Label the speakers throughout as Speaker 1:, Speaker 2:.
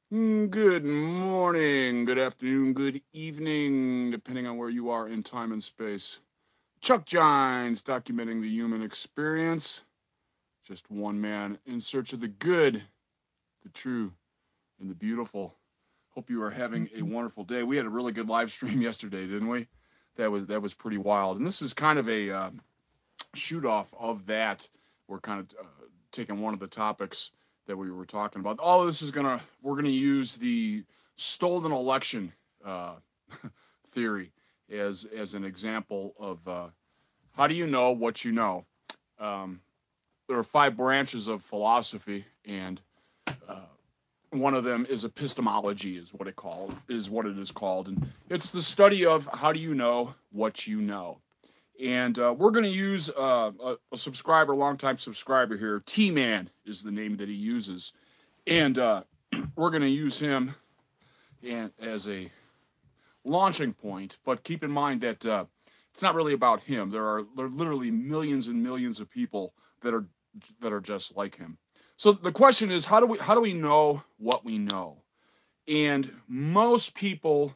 Speaker 1: Good morning, good afternoon, good evening, depending on where you are in time and space. Chuck Gines documenting the human experience. Just one man in search of the good, the true, and the beautiful. Hope you are having a wonderful day. We had a really good live stream yesterday, didn't we? That was pretty wild. And this is kind of a shoot off of that. We're kind of taking one of the topics that we were talking about. We're gonna use the stolen election uh, theory as an example of how do you know what you know. Um, there are five branches of philosophy, and uh, one of them is epistemology, is what it is called, and it's the study of how do you know what you know. And we're going to use a subscriber, longtime subscriber here. T-Man is the name that he uses. And we're going to use him as a launching point. But keep in mind that it's not really about him. There are literally millions and millions of people that are just like him. So the question is, how do we know what we know? And most people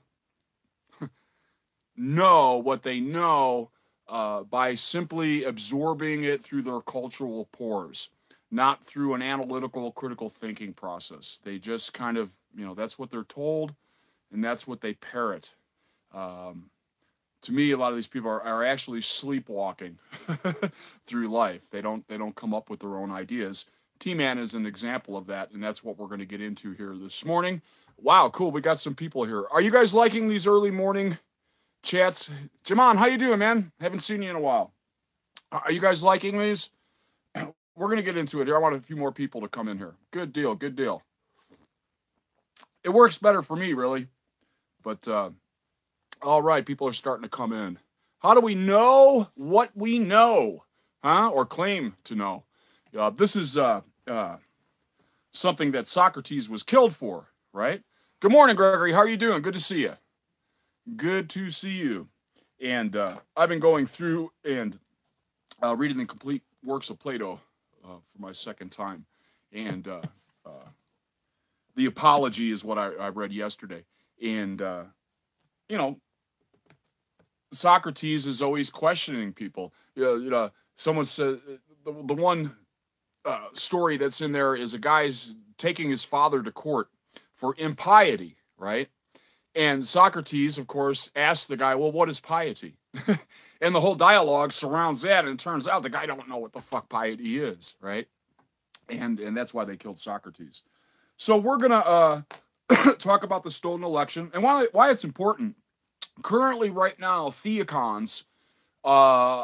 Speaker 1: know what they know by simply absorbing it through their cultural pores, not through an analytical, critical thinking process. They just kind of, that's what they're told, and that's what they parrot. Um, to me, a lot of these people are actually sleepwalking through life. They don't come up with their own ideas. T-Man is an example of that, and that's what we're going to get into here this morning. Wow, cool. We got some people here. Are you guys liking these early morning chats? Jamon, how you doing, man? Haven't seen you in a while. Are you guys liking these? We're gonna get into it here. I want a few more people to come in here. Good deal, good deal. It works better for me, really. But all right, people are starting to come in. How do we know what we know, huh? Or claim to know? This is something that Socrates was killed for, right? Good morning, Gregory. How are you doing? Good to see you. Good to see you. And I've been going through and reading the complete works of Plato for my second time, and uh, the Apology is what I read yesterday. And you know, Socrates is always questioning people. Someone said the one story that's in there is a guy's taking his father to court for impiety, right? And Socrates, of course, asks the guy, well, what is piety? And the whole dialogue surrounds that, and it turns out the guy don't know what the fuck piety is, right? And that's why they killed Socrates. So we're gonna talk about the stolen election and why it's important. Currently, right now, theocons uh,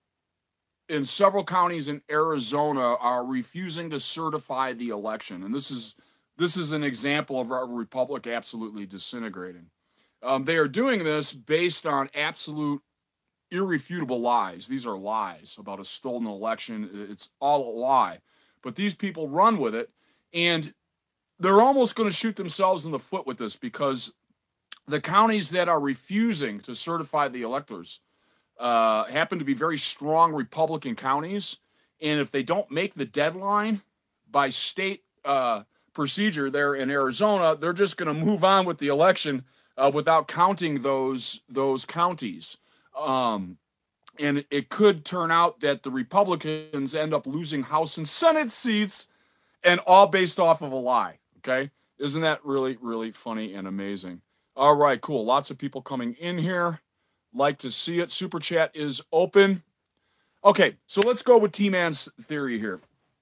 Speaker 1: in several counties in Arizona are refusing to certify the election, and this is an example of our republic absolutely disintegrating. They are doing this based on absolute irrefutable lies. These are lies about a stolen election. It's all a lie. But these people run with it, and they're almost going to shoot themselves in the foot with this because the counties that are refusing to certify the electors happen to be very strong Republican counties. And if they don't make the deadline by state procedure there in Arizona, they're just going to move on with the election without counting those counties. Um, and it could turn out that the Republicans end up losing House and Senate seats, and all based off of a lie. Okay, isn't that really, really funny and amazing? All right, cool. Lots of people coming in here. Like to see it. Super chat is open. Okay, so let's go with T-Man's theory here.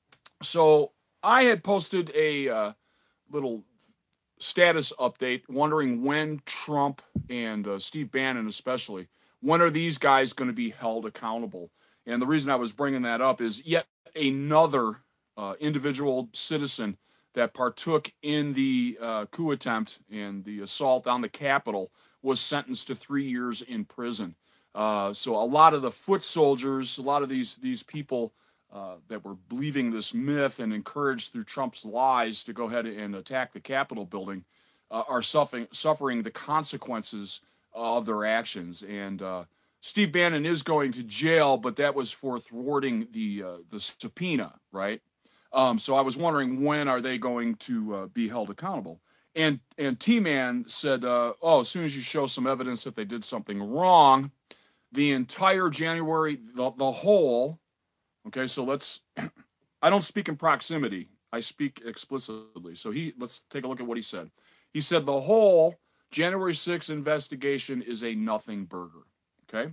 Speaker 1: So I had posted a little status update wondering when Trump and Steve Bannon especially, when are these guys going to be held accountable? And the reason I was bringing that up is yet another individual citizen that partook in the coup attempt and the assault on the Capitol was sentenced to 3 years in prison. So a lot of the foot soldiers, a lot of these people that were believing this myth and encouraged through Trump's lies to go ahead and attack the Capitol building are suffering the consequences of their actions. And Steve Bannon is going to jail, but that was for thwarting the subpoena, right? So I was wondering when are they going to be held accountable? And T-Man said, as soon as you show some evidence that they did something wrong, the entire January, the whole, okay, so I don't speak in proximity. I speak explicitly. So let's take a look at what he said. He said the whole January 6th investigation is a nothing burger, okay?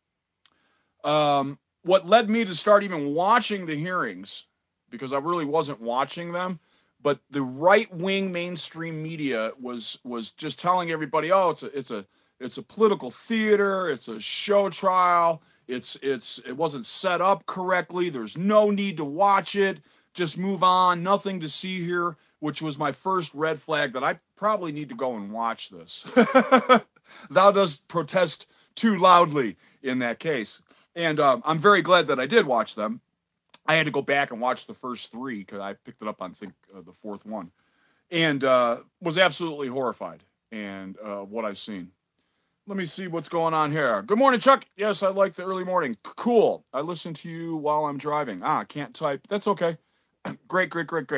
Speaker 1: What led me to start even watching the hearings, because I really wasn't watching them, but the right-wing mainstream media was just telling everybody, oh, it's a political theater, it's a show trial, it wasn't set up correctly, there's no need to watch it, just move on, nothing to see here, which was my first red flag that I probably need to go and watch this. Thou dost protest too loudly in that case. And I'm very glad that I did watch them. I had to go back and watch the first three because I picked it up on, I think, the fourth one. And was absolutely horrified and what I've seen. Let me see what's going on here. Good morning, Chuck. Yes, I like the early morning. Cool. I listen to you while I'm driving. Can't type. That's okay. Great.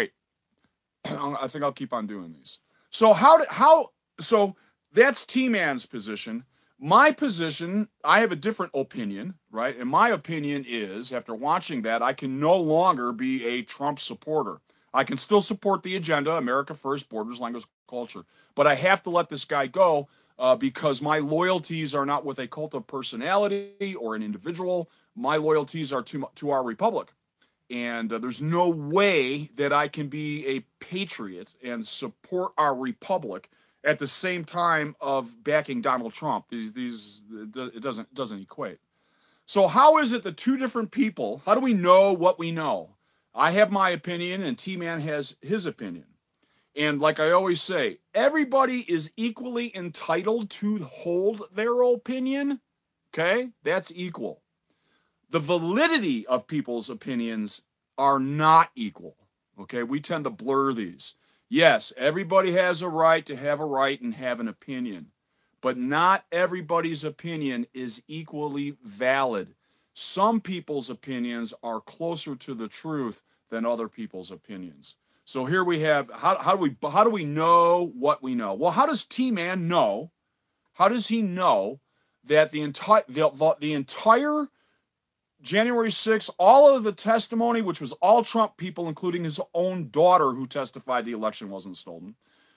Speaker 1: I think I'll keep on doing these. So so that's T-Man's position. My position, I have a different opinion, right? And my opinion is, after watching that, I can no longer be a Trump supporter. I can still support the agenda, America First, Borders, Language, Culture, but I have to let this guy go because my loyalties are not with a cult of personality or an individual. My loyalties are to our republic. And there's no way that I can be a patriot and support our republic at the same time of backing Donald Trump. It doesn't equate. So how is it that two different people, how do we know what we know? I have my opinion and T-Man has his opinion. And like I always say, everybody is equally entitled to hold their opinion. Okay? That's equal. The validity of people's opinions are not equal. Okay? We tend to blur these. Yes, everybody has a right to have a right and have an opinion, but not everybody's opinion is equally valid. Some people's opinions are closer to the truth than other people's opinions. So here we have, how do we know what we know? Well, how does T-Man know? How does he know that the entire January 6th, all of the testimony, which was all Trump people, including his own daughter who testified the election wasn't stolen.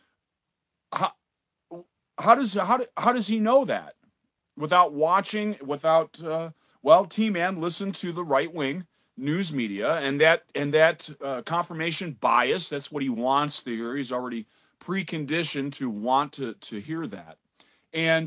Speaker 1: How does he know that without watching, T-Man listened to the right-wing news media and that confirmation bias, that's what he wants to hear. He's already preconditioned to want to hear that. And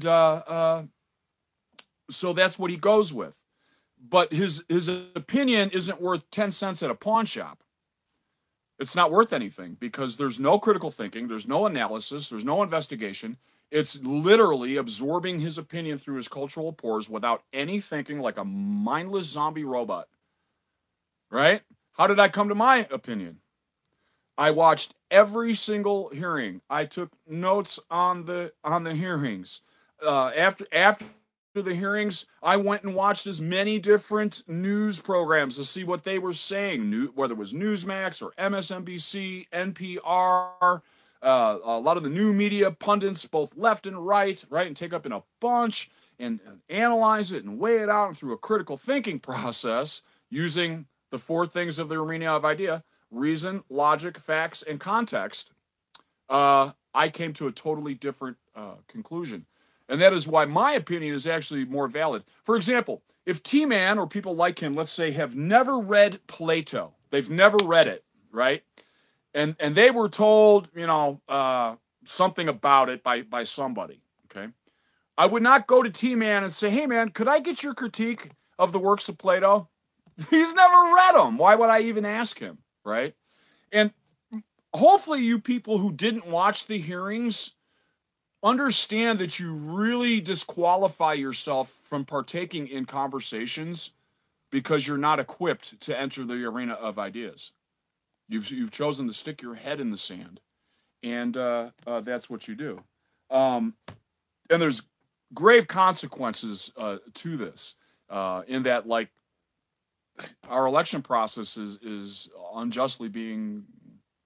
Speaker 1: so that's what he goes with. But his opinion isn't worth 10 cents at a pawn shop. It's not worth anything because there's no critical thinking, there's no analysis, there's no investigation. It's literally absorbing his opinion through his cultural pores without any thinking, like a mindless zombie robot. Right? How did I come to my opinion? I watched every single hearing. I took notes on the hearings. After the hearings, I went and watched as many different news programs to see what they were saying, whether it was Newsmax or MSNBC, NPR, a lot of the new media pundits, both left and right, and take up in a bunch and analyze it and weigh it out and through a critical thinking process using the four things of the arena of idea: reason, logic, facts, and context. I came to a totally different conclusion. And that is why my opinion is actually more valid. For example, if T-Man or people like him, let's say, have never read Plato, they've never read it, right? And they were told, something about it by somebody, okay? I would not go to T-Man and say, hey, man, could I get your critique of the works of Plato? He's never read them. Why would I even ask him, right? And hopefully you people who didn't watch the hearings understand that you really disqualify yourself from partaking in conversations because you're not equipped to enter the arena of ideas. You've chosen to stick your head in the sand, and that's what you do. And there's grave consequences to this, in that, like, our election process is unjustly being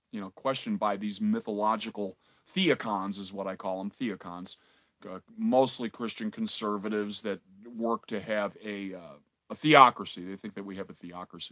Speaker 1: questioned by these mythological theocons, is what I call them, theocons, mostly Christian conservatives that work to have a theocracy. They think that we have a theocracy.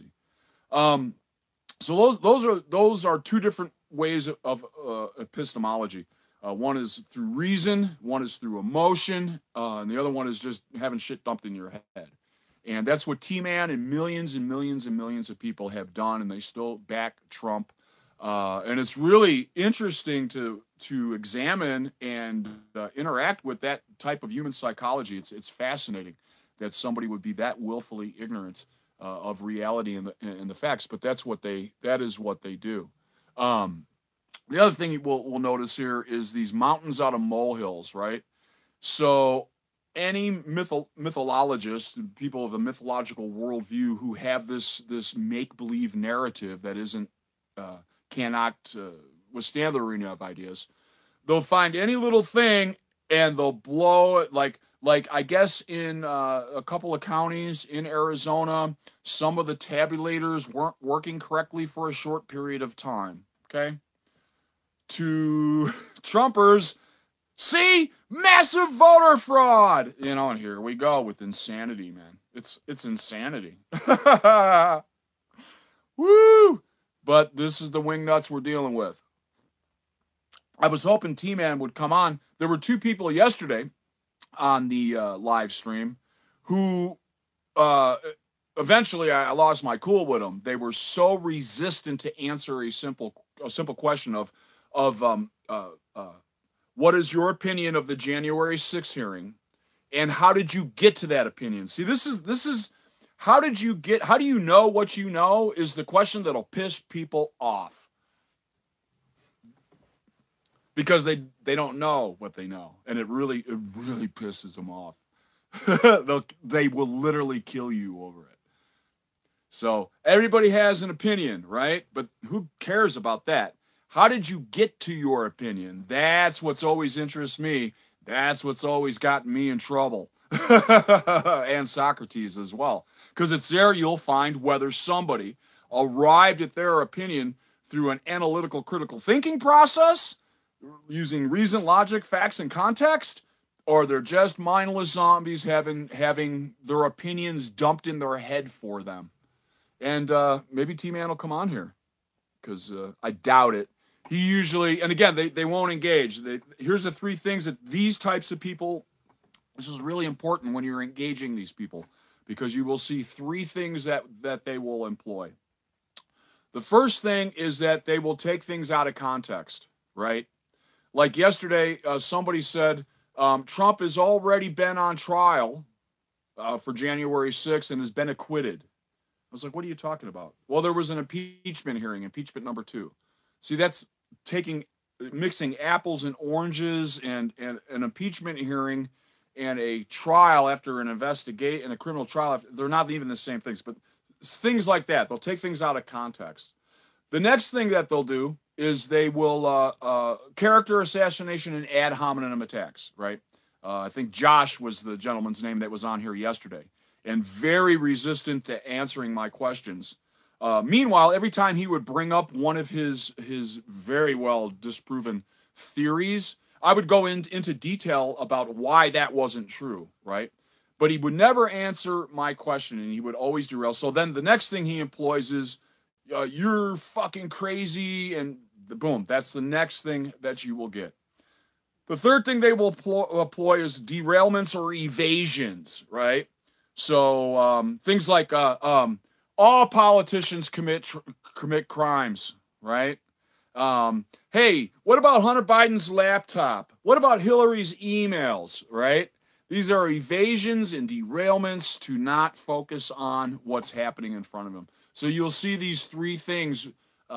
Speaker 1: So those are two different ways of epistemology. One is through reason, one is through emotion, and the other one is just having shit dumped in your head. And that's what T-Man and millions and millions and millions of people have done, and they still back Trump. And it's really interesting to examine and interact with that type of human psychology. It's fascinating that somebody would be that willfully ignorant of reality and the facts, but that is what they do. The other thing we'll notice here is these mountains out of molehills, right? So any mythologist, people of the mythological worldview who have this make-believe narrative that cannot withstand the arena of ideas, they'll find any little thing and they'll blow it. Like I guess in a couple of counties in Arizona, some of the tabulators weren't working correctly for a short period of time. Okay. To Trumpers, see, massive voter fraud, and here we go with insanity, man. It's insanity. Woo! But this is the wingnuts we're dealing with. I was hoping T-Man would come on. There were two people yesterday on the live stream who eventually I lost my cool with them. They were so resistant to answer a simple question of what is your opinion of the January 6th hearing, and how did you get to that opinion? See, this is how do you know what you know is the question that'll piss people off, because they don't know what they know, and it really pisses them off. They will literally kill you over it. So everybody has an opinion, right? But who cares about that? How did you get to your opinion? That's what's always interests me. That's what's always gotten me in trouble. And Socrates as well. Because it's there you'll find whether somebody arrived at their opinion through an analytical critical thinking process, using reason, logic, facts, and context, or they're just mindless zombies having their opinions dumped in their head for them. And maybe T-Man will come on here, because I doubt it. He usually, and again, they won't engage. Here's the three things that these types of people, this is really important when you're engaging these people, because you will see three things that they will employ. The first thing is that they will take things out of context, right? Like yesterday, somebody said, Trump has already been on trial for January 6th and has been acquitted. I was like, what are you talking about? Well, there was an impeachment hearing, impeachment number 2. See, that's mixing apples and oranges, and an impeachment hearing and a trial after an investigate and a criminal trial. They're not even the same things, but things like that. They'll take things out of context. The next thing that they'll do is they will character assassination and ad hominem attacks, right? I think Josh was the gentleman's name that was on here yesterday, and very resistant to answering my questions. Meanwhile, every time he would bring up one of his very well disproven theories, I would go into detail about why that wasn't true, right? But he would never answer my question, and he would always derail. So then the next thing he employs is, you're fucking crazy, and boom, that's the next thing that you will get. The third thing they will employ is derailments or evasions, right? So things like all politicians commit crimes, right? Hey, what about Hunter Biden's laptop? What about Hillary's emails, right? These are evasions and derailments to not focus on what's happening in front of them. So you'll see these three things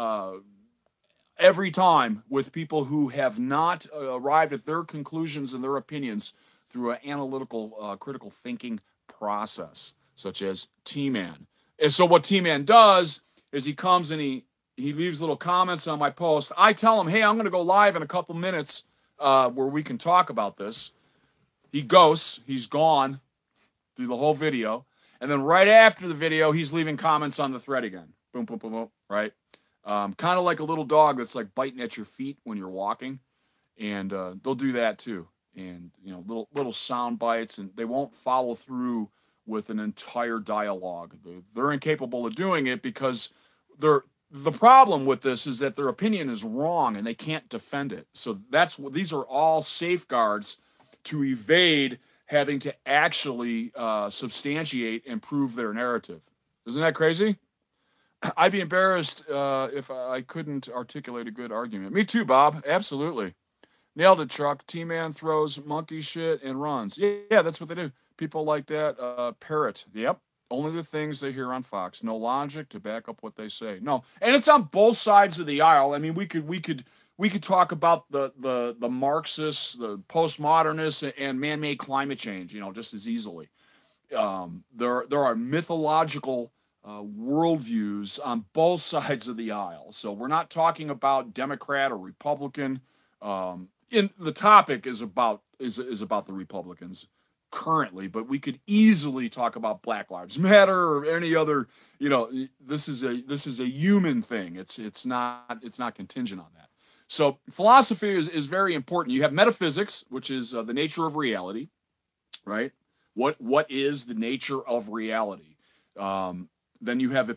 Speaker 1: every time with people who have not arrived at their conclusions and their opinions through an analytical, critical thinking process, such as T-Man. And so what T-Man does is he comes and he leaves little comments on my post. I tell him, hey, I'm going to go live in a couple minutes where we can talk about this. He ghosts. He's gone through the whole video. And then right after the video, he's leaving comments on the thread again. Boom, boom, boom, boom, right? Kind of like a little dog that's like biting at your feet when you're walking, and they'll do that too. And little sound bites, and they won't follow through with an entire dialogue. They're incapable of doing it because the problem with this is that their opinion is wrong and they can't defend it. So these are all safeguards to evade having to actually substantiate and prove their narrative. Isn't that crazy? I'd be embarrassed if I couldn't articulate a good argument. Me too, Bob. Absolutely. Nailed it, Chuck. T-Man throws monkey shit and runs. Yeah, that's what they do. People like that parrot. Yep. Only the things they hear on Fox. No logic to back up what they say. No, and it's on both sides of the aisle. I mean, we could talk about the Marxists, the postmodernists, and man-made climate change. Just as easily. There are mythological worldviews on both sides of the aisle. So we're not talking about Democrat or Republican. In the topic is about the Republicans currently, but we could easily talk about Black Lives Matter or any other. This is a human thing. It's not contingent on that. So philosophy is very important. You have metaphysics, which is the nature of reality, right? What is the nature of reality? Then you have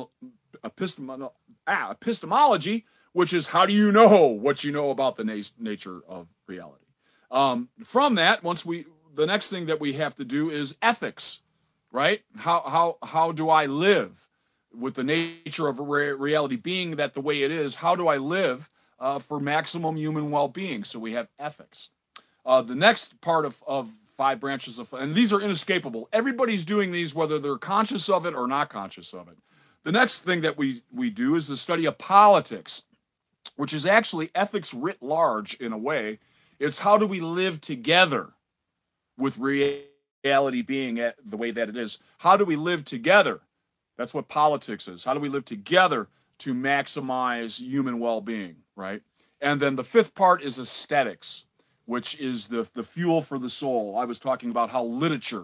Speaker 1: epistemology, which is how do you know what you know about the nature of reality. From that, the next thing that we have to do is ethics, right? How do I live with the nature of reality being that the way it is? How do I live for maximum human well-being? So we have ethics. The next part of 5 branches and these are inescapable. Everybody's doing these whether they're conscious of it or not conscious of it. The next thing that we do is the study of politics, which is actually ethics writ large in a way. It's how do we live together with reality being the way that it is. How do we live together? That's what politics is. How do we live together to maximize human well-being, right? And then the 5th part is aesthetics, which is the fuel for the soul. I was talking about how literature,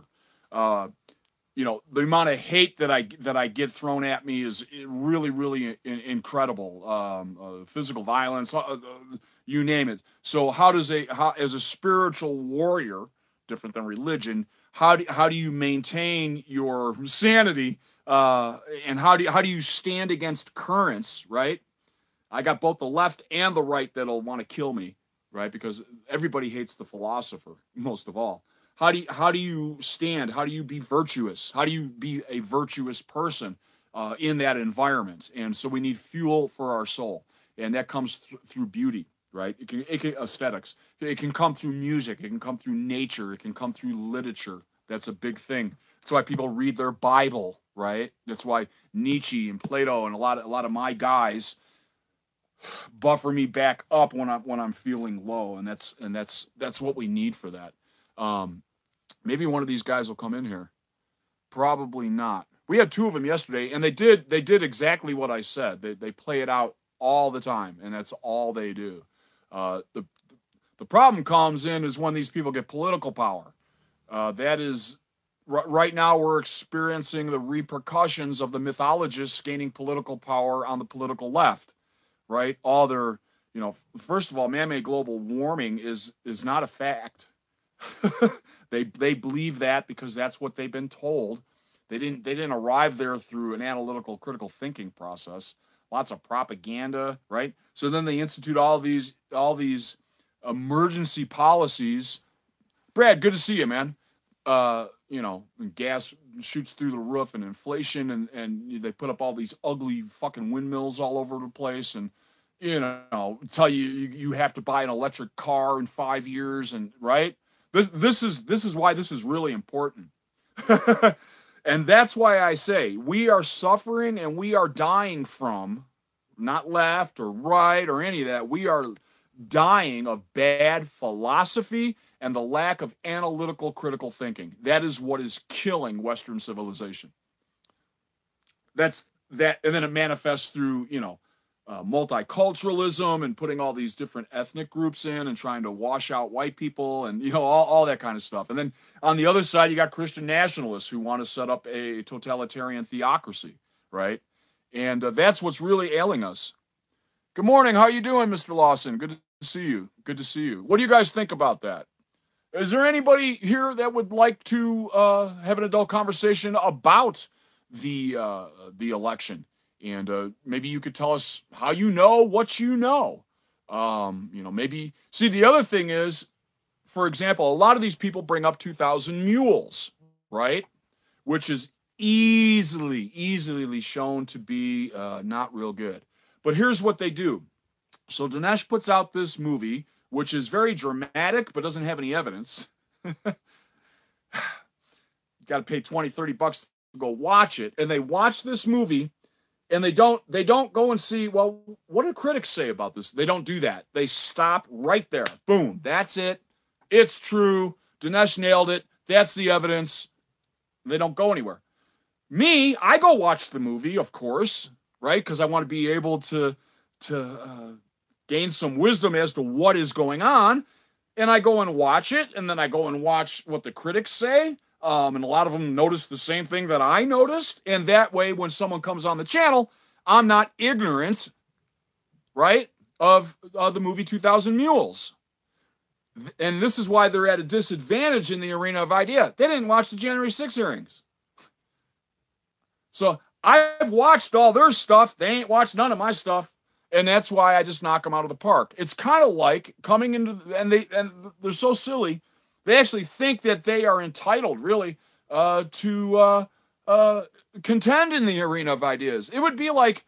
Speaker 1: the amount of hate that I get thrown at me is really, really incredible. Physical violence, you name it. So as a spiritual warrior, different than religion, how do you maintain your sanity, and how do you stand against currents, right? I got both the left and the right that'll want to kill me, right? Because everybody hates the philosopher most of all. How do you stand? How do you be virtuous? How do you be a virtuous person in that environment? And so we need fuel for our soul, and that comes through beauty, right? It can aesthetics. It can come through music. It can come through nature. It can come through literature. That's a big thing. That's why people read their Bible, right? That's why Nietzsche and Plato and a lot of my guys buffer me back up when I'm feeling low, and that's what we need for that. Maybe one of these guys will come in here. Probably not. We had 2 of them yesterday, and they did exactly what I said. They play it out all the time, and that's all they do. The problem comes in is when these people get political power. That is right now we're experiencing the repercussions of the mythologists gaining political power on the political left. Right? All their, first of all, man-made global warming is not a fact. They believe that because that's what they've been told. They didn't arrive there through an analytical, critical thinking process. Lots of propaganda, right? So then they institute all these emergency policies. Brad, good to see you, man. Gas shoots through the roof and inflation, and they put up all these ugly fucking windmills all over the place, and tell you have to buy an electric car in 5 years, and right. This is why this is really important. And that's why I say we are suffering and we are dying from not left or right or any of that. We are dying of bad philosophy and the lack of analytical critical thinking. That is what is killing Western civilization. That's that, and then it manifests through multiculturalism and putting all these different ethnic groups in and trying to wash out white people and all that kind of stuff. And then on the other side, you got Christian nationalists who want to set up a totalitarian theocracy, right? And that's what's really ailing us. Good morning. How you doing, Mr. Lawson? Good to see you. Good to see you. What do you guys think about that? Is there anybody here that would like to have an adult conversation about the election? And maybe you could tell us how you know what you know. Maybe see the other thing is, for example, a lot of these people bring up 2,000 mules, right? Which is easily shown to be not real good. But here's what they do. So Dinesh puts out this movie, which is very dramatic, but doesn't have any evidence. Got to pay 20, 30 bucks to go watch it. And they watch this movie and they don't go and see, well, what do critics say about this? They don't do that. They stop right there. Boom. That's it. It's true. Dinesh nailed it. That's the evidence. They don't go anywhere. Me, I go watch the movie, of course, right? Because I want to be able to gain some wisdom as to what is going on. And I go and watch it, and then I go and watch what the critics say. And a lot of them notice the same thing that I noticed. And that way, when someone comes on the channel, I'm not ignorant, right, of the movie 2,000 Mules. And this is why they're at a disadvantage in the arena of idea. They didn't watch the January 6 hearings. So I've watched all their stuff. They ain't watched none of my stuff. And that's why I just knock them out of the park. It's kind of like coming into, and they're so silly. They actually think that they are entitled, really, to contend in the arena of ideas. It would be like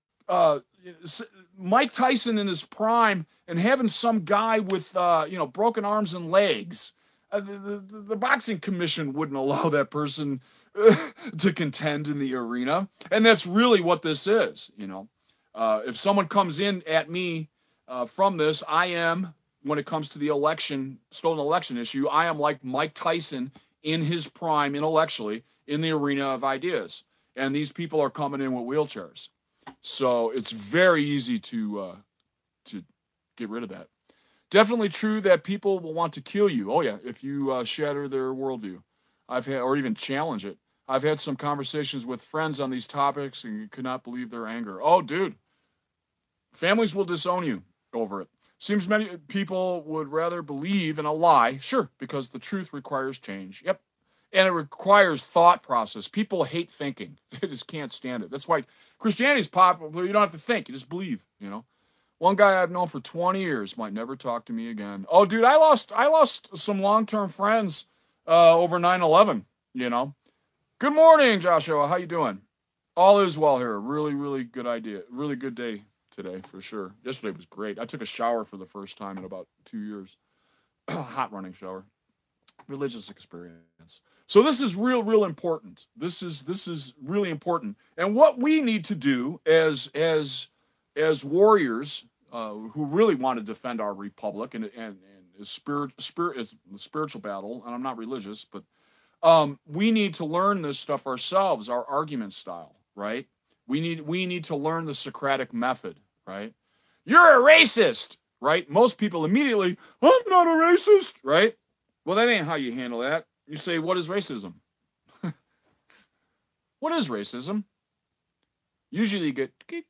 Speaker 1: Mike Tyson in his prime and having some guy with broken arms and legs. The boxing commission wouldn't allow that person to contend in the arena, and that's really what this is. If someone comes in at me from this, I am, when it comes to the stolen election issue, I am like Mike Tyson in his prime intellectually in the arena of ideas. And these people are coming in with wheelchairs. So it's very easy to get rid of that. Definitely true that people will want to kill you. Oh, yeah, if you shatter their worldview. Or even challenge it. I've had some conversations with friends on these topics, and you could not believe their anger. Oh, dude. Families will disown you over it. Seems many people would rather believe in a lie. Sure, because the truth requires change. Yep. And it requires thought process. People hate thinking. They just can't stand it. That's why Christianity's popular. You don't have to think. You just believe, One guy I've known for 20 years might never talk to me again. Oh, dude, I lost some long-term friends over 9/11, Good morning, Joshua. How you doing? All is well here. Really, really good idea. Really good day today, for sure. Yesterday was great. I took a shower for the first time in about 2 years. Hot running shower. Religious experience. So this is real important. This is really important. And what we need to do as warriors who really want to defend our republic and is spiritual battle, and I'm not religious, but we need to learn this stuff ourselves, our argument style, right? We need to learn the Socratic method, right? You're a racist, right? Most people immediately, I'm not a racist, right? Well, that ain't how you handle that. You say, what is racism? What is racism? Usually you get,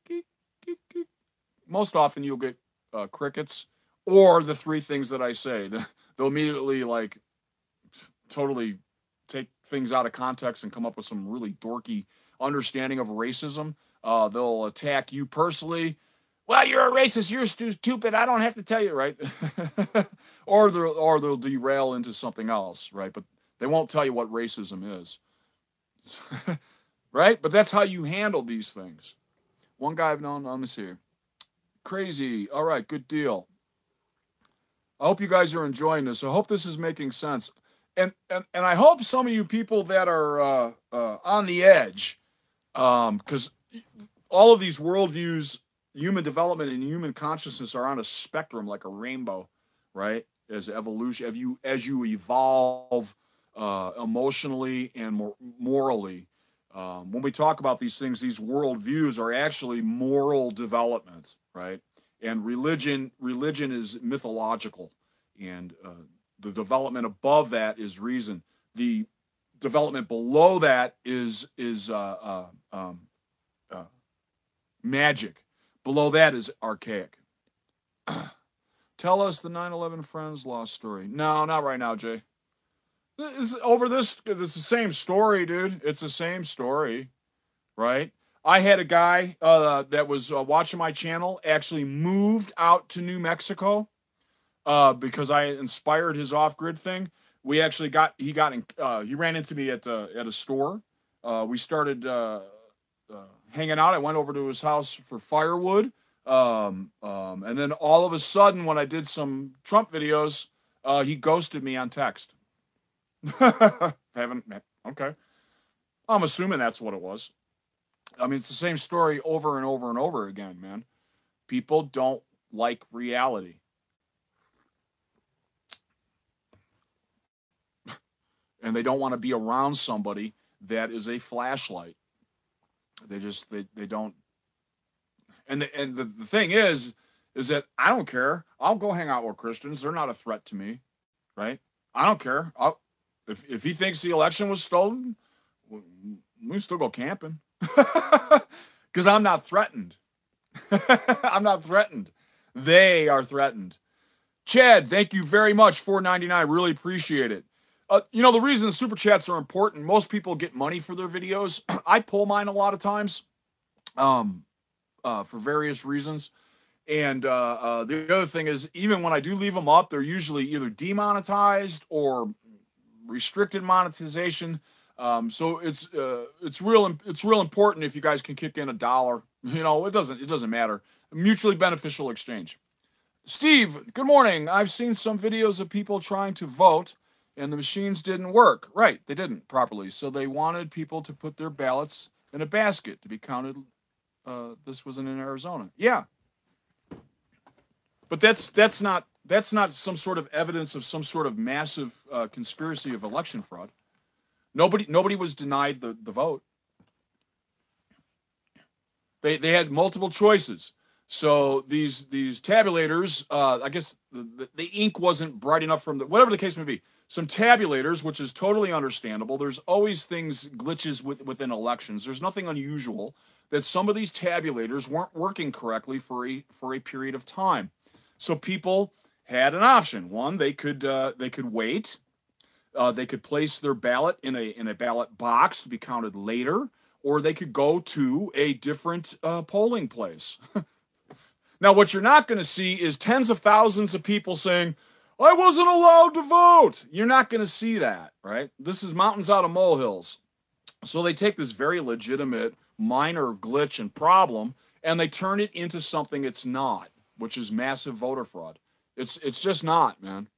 Speaker 1: most often you'll get crickets or the three things that I say. They'll immediately totally take things out of context and come up with some really dorky understanding of racism. They'll attack you personally. Well, you're a racist. You're stupid. I don't have to tell you, right? or they'll derail into something else, right? But they won't tell you what racism is, right? But that's how you handle these things. One guy I've known, let me see. Crazy. All right, good deal. I hope you guys are enjoying this. I hope this is making sense. And I hope some of you people that are on the edge, because all of these worldviews, human development and human consciousness are on a spectrum like a rainbow, right? As evolution, as you evolve emotionally and morally. When we talk about these things, these worldviews are actually moral development, right? And religion is mythological, and the development above that is reason. The development below that is Magic. Below that is archaic. Tell us the 9/11 Friends lost story. No, not right now, Jay. It's the same story, dude. It's the same story, right? I had a guy that was watching my channel actually moved out to New Mexico because I inspired his off-grid thing. He ran into me at a store. We started hanging out. I went over to his house for firewood. And then all of a sudden, when I did some Trump videos, he ghosted me on text. Okay. I'm assuming that's what it was. I mean, it's the same story over and over and over again, man. People don't like reality. And they don't want to be around somebody that is a flashlight. They don't. And the thing is that I don't care. I'll go hang out with Christians. They're not a threat to me, right? I don't care. If he thinks the election was stolen, we can still go camping because I'm not threatened. I'm not threatened. They are threatened. Chad, thank you very much. $4.99. Really appreciate it. The reason the super chats are important, most people get money for their videos. I pull mine a lot of times for various reasons. And the other thing is, even when I do leave them up, they're usually either demonetized or restricted monetization. So it's real important if you guys can kick in $1. It doesn't matter. Mutually beneficial exchange. Steve, good morning. I've seen some videos of people trying to vote and the machines didn't work. Right, they didn't properly. So they wanted people to put their ballots in a basket to be counted. This was in Arizona. Yeah. But that's not some sort of evidence of some sort of massive conspiracy of election fraud. Nobody was denied the vote. They had multiple choices. So these tabulators, I guess the ink wasn't bright enough from whatever the case may be. Some tabulators, which is totally understandable. There's always glitches within elections. There's nothing unusual that some of these tabulators weren't working correctly for a period of time. So people had an option. One, they could wait. They could place their ballot in a ballot box to be counted later, or they could go to a different polling place. Now, what you're not going to see is tens of thousands of people saying, I wasn't allowed to vote. You're not going to see that, right? This is mountains out of molehills. So they take this very legitimate minor glitch and problem, and they turn it into something it's not, which is massive voter fraud. It's just not, man.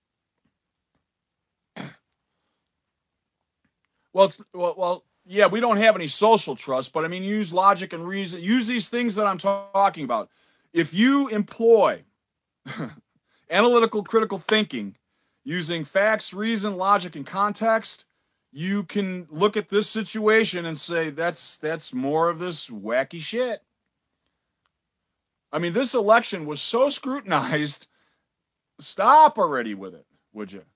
Speaker 1: Well, yeah, we don't have any social trust, but I mean, use logic and reason. Use these things that I'm talking about. If you employ analytical critical thinking using facts, reason, logic, and context, you can look at this situation and say that's more of this wacky shit. I mean, this election was so scrutinized. Stop already with it, would you?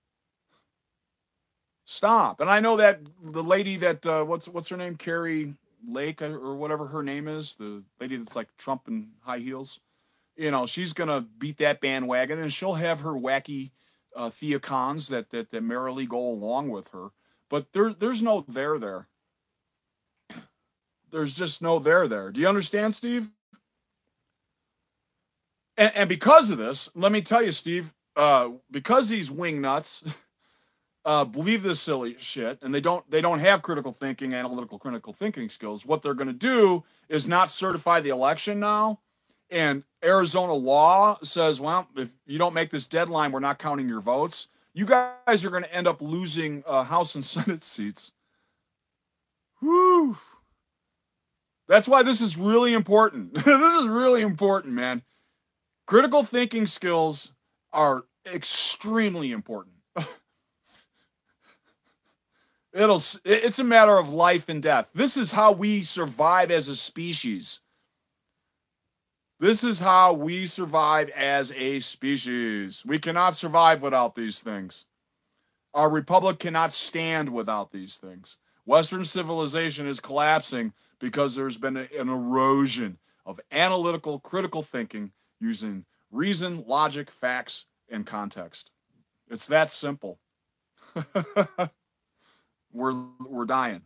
Speaker 1: Stop. And I know that the lady that what's her name, Carrie Lake or whatever her name is, the lady that's like Trump in high heels. She's gonna beat that bandwagon, and she'll have her wacky theocons that merrily go along with her. But there's no there. There's just no there. Do you understand, Steve? And because of this, let me tell you, Steve, because these wingnuts believe this silly shit, and they don't have analytical critical thinking skills, what they're going to do is not certify the election now. And Arizona law says, well, if you don't make this deadline, we're not counting your votes. You guys are going to end up losing House and Senate seats. Whew. That's why this is really important. This is really important, man. Critical thinking skills are extremely important. It's a matter of life and death. This is how we survive as a species. This is how we survive as a species. We cannot survive without these things. Our republic cannot stand without these things. Western civilization is collapsing because there's been an erosion of analytical, critical thinking using reason, logic, facts, and context. It's that simple. We're dying.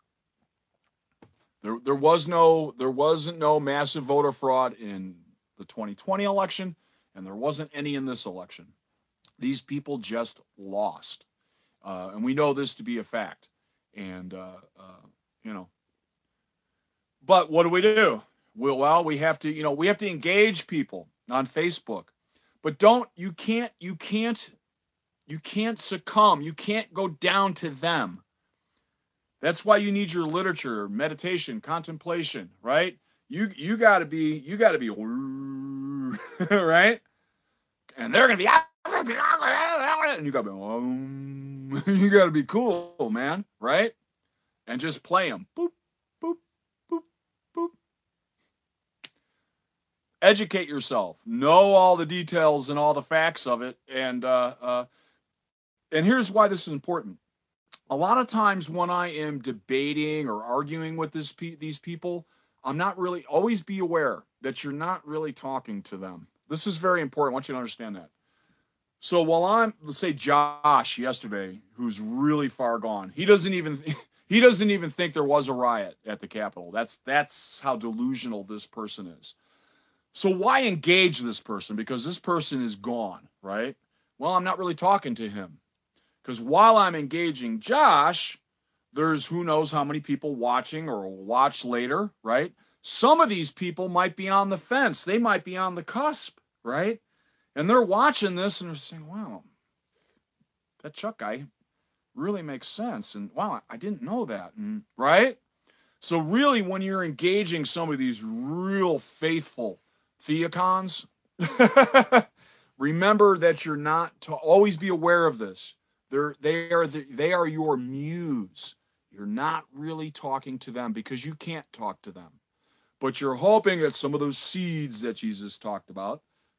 Speaker 1: There wasn't no massive voter fraud in the 2020 election, and there wasn't any in this election. These people just lost, and we know this to be a fact. And you know, but what do? Well, we have to engage people on Facebook, but you can't succumb. You can't go down to them. That's why you need your literature, meditation, contemplation, right? You gotta be right, and they're gonna be and you gotta be cool, man, right? And just play them. Boop, boop, boop, boop. Educate yourself. Know all the details and all the facts of it. And here's why this is important. A lot of times when I am debating or arguing with these people, I'm not really, always be aware that you're not really talking to them. This is very important. I want you to understand that. So while let's say Josh yesterday, who's really far gone, he doesn't even think there was a riot at the Capitol. That's how delusional this person is. So why engage this person? Because this person is gone, right? Well, I'm not really talking to him. Because while I'm engaging Josh, there's who knows how many people watching or will watch later, right? Some of these people might be on the fence. They might be on the cusp, right? And they're watching this and they're saying, wow, that Chuck guy really makes sense. And wow, I didn't know that. And, right? So really, when you're engaging some of these real faithful theocons, remember that you're not to always be aware of this. They are your muse. You're not really talking to them because you can't talk to them. But you're hoping that some of those seeds that Jesus talked about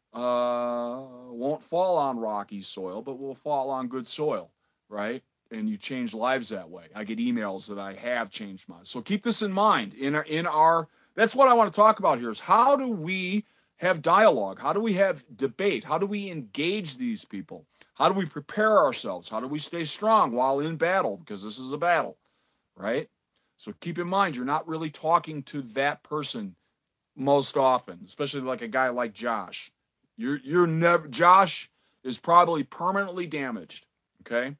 Speaker 1: won't fall on rocky soil, but will fall on good soil, right? And you change lives that way. I get emails that I have changed mine. So keep this in mind. That's what I want to talk about here is how do we have dialogue? How do we have debate? How do we engage these people? How do we prepare ourselves? How do we stay strong while in battle? Because this is a battle, right? So keep in mind, you're not really talking to that person most often, especially like a guy like Josh. You're never, Josh is probably permanently damaged, okay?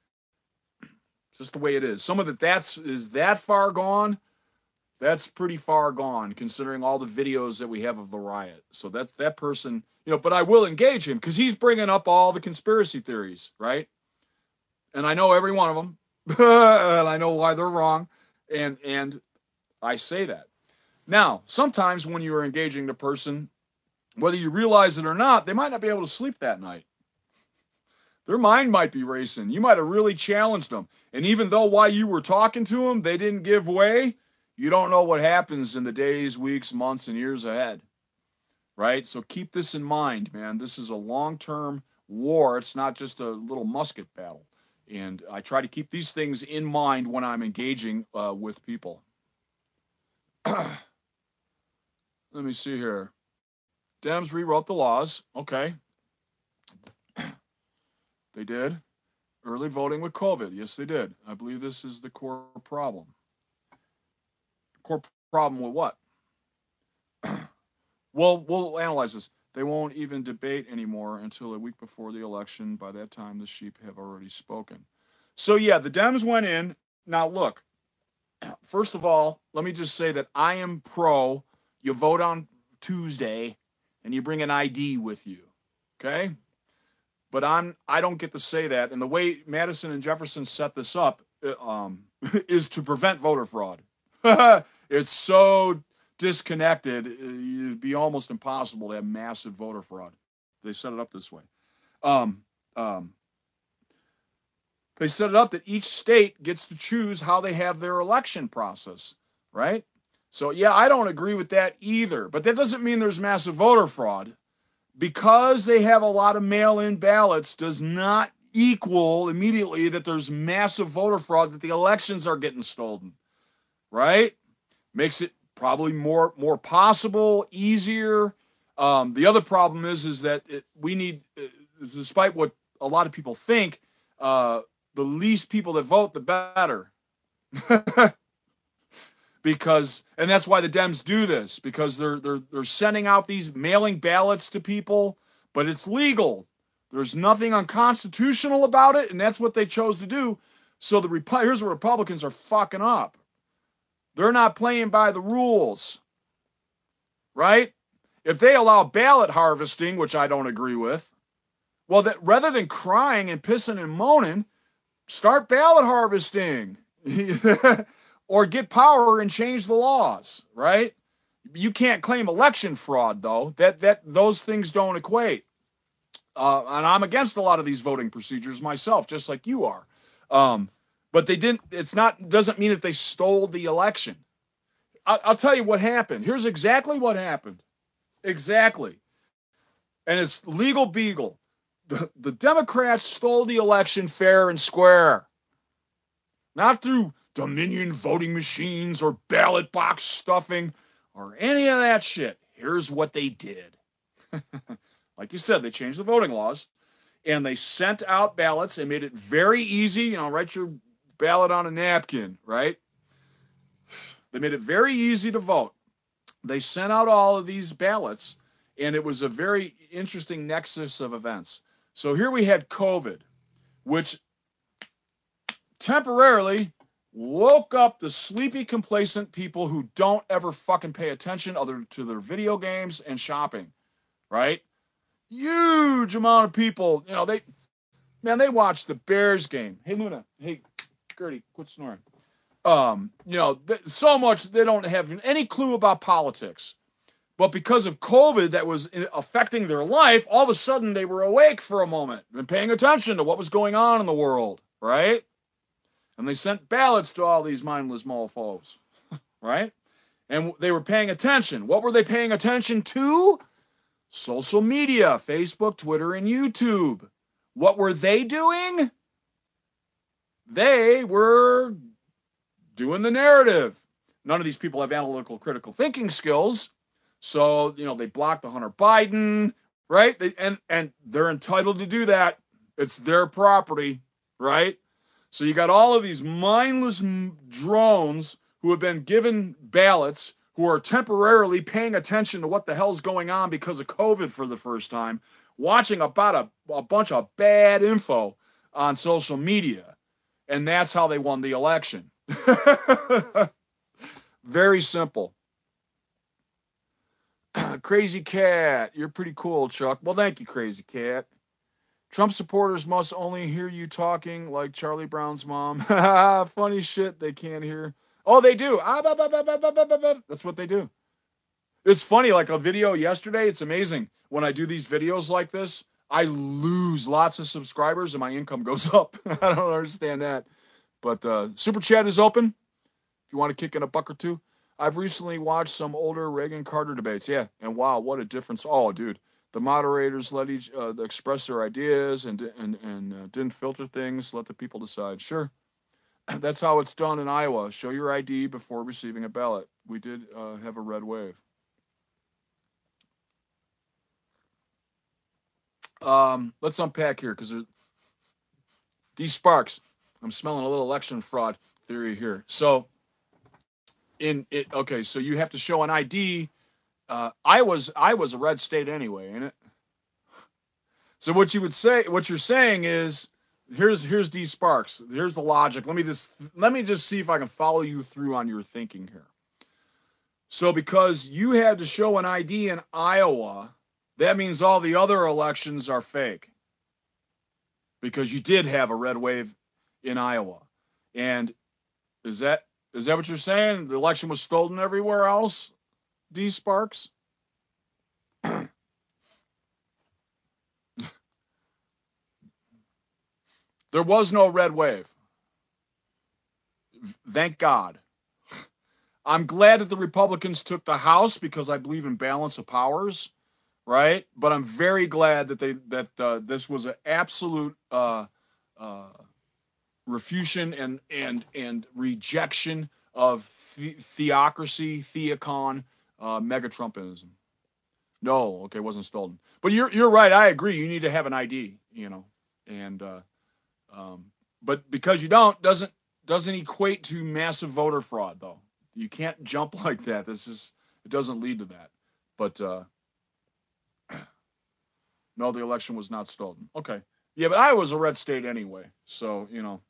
Speaker 1: It's just the way it is. Some of is that far gone. That's pretty far gone considering all the videos that we have of the riot. So that's that person, but I will engage him because he's bringing up all the conspiracy theories, right? And I know every one of them, and I know why they're wrong, and I say that. Now, sometimes when you are engaging the person, whether you realize it or not, they might not be able to sleep that night. Their mind might be racing. You might have really challenged them. And even though while you were talking to them, they didn't give way, you don't know what happens in the days, weeks, months, and years ahead, right? So keep this in mind, man. This is a long-term war. It's not just a little musket battle. And I try to keep these things in mind when I'm engaging with people. Let me see here. Dems rewrote the laws. Okay. They did. Early voting with COVID. Yes, they did. I believe this is the core problem. Core problem with what? Well, we'll analyze this. They won't even debate anymore until a week before the election. By that time, the sheep have already spoken. So, yeah, the Dems went in. Now, look, first of all, let me just say that I am pro. You vote on Tuesday, and you bring an ID with you, okay? But I don't get to say that. And the way Madison and Jefferson set this up is to prevent voter fraud. It's so disconnected, it'd be almost impossible to have massive voter fraud. They set it up this way. They set it up that each state gets to choose how they have their election process, right? So, yeah, I don't agree with that either. But that doesn't mean there's massive voter fraud. Because they have a lot of mail-in ballots does not equal immediately that there's massive voter fraud, that the elections are getting stolen, right? Makes it probably more possible, easier. The other problem is that we need, despite what a lot of people think, the least people that vote, the better. Because, and that's why the Dems do this, because they're sending out these mailing ballots to people, but it's legal. There's nothing unconstitutional about it, and that's what they chose to do. So here's what Republicans are fucking up. They're not playing by the rules, right? If they allow ballot harvesting, which I don't agree with, well, that rather than crying and pissing and moaning, start ballot harvesting. Or get power and change the laws, right? You can't claim election fraud, though. That those things don't equate. And I'm against a lot of these voting procedures myself, just like you are. But they didn't. Doesn't mean that they stole the election. I'll tell you what happened. Here's exactly what happened. Exactly. And it's legal beagle. The Democrats stole the election fair and square. Not through Dominion voting machines or ballot box stuffing or any of that shit. Here's what they did. Like you said, they changed the voting laws and they sent out ballots. They made it very easy. Write your ballot on a napkin, right? They made it very easy to vote. They sent out all of these ballots, and it was a very interesting nexus of events. So here we had COVID, which temporarily woke up the sleepy, complacent people who don't ever fucking pay attention other to their video games and shopping, right? Huge amount of people, they watch the Bears game. Hey, Luna. Hey, Gertie, quit snoring. So much they don't have any clue about politics. But because of COVID that was affecting their life, all of a sudden they were awake for a moment and paying attention to what was going on in the world, right? And they sent ballots to all these mindless mofos, right? And they were paying attention. What were they paying attention to? Social media, Facebook, Twitter, and YouTube. What were they doing? They were doing the narrative. None of these people have analytical, critical thinking skills. So, they blocked the Hunter Biden, right? And they're entitled to do that. It's their property, right? So you got all of these mindless drones who have been given ballots, who are temporarily paying attention to what the hell's going on because of COVID for the first time, watching about a bunch of bad info on social media. And that's how they won the election. Very simple. Crazy Cat, you're pretty cool, Chuck. Well, thank you, Crazy Cat. Trump supporters must only hear you talking like Charlie Brown's mom. Funny shit, they can't hear. Oh, they do. That's what they do. It's funny, like a video yesterday, it's amazing. When I do these videos like this, I lose lots of subscribers and my income goes up. I don't understand that. But Super Chat is open if you want to kick in a buck or two. I've recently watched some older Reagan-Carter debates. Yeah, and wow, what a difference. Oh, dude. The moderators let each express their ideas and didn't filter things. Let the people decide. Sure, that's how it's done in Iowa. Show your ID before receiving a ballot. We did have a red wave. Let's unpack here because D Sparks. I'm smelling a little election fraud theory here. So okay, so you have to show an ID. Iowa's a red state anyway, ain't it? So what you're saying is, here's D Sparks. Here's the logic. Let me just see if I can follow you through on your thinking here. So because you had to show an ID in Iowa, that means all the other elections are fake. Because you did have a red wave in Iowa. And is that what you're saying? The election was stolen everywhere else? D Sparks? There was no red wave. Thank God. I'm glad that the Republicans took the House because I believe in balance of powers, right? But I'm very glad that this was an absolute refutation and rejection of theocracy, theocon, mega Trumpism. No, okay, it wasn't stolen. But you're right. I agree. You need to have an ID, and but because you don't, doesn't equate to massive voter fraud though. You can't jump like that. It doesn't lead to that. But no, the election was not stolen. Okay. Yeah, but Iowa's a red state anyway, so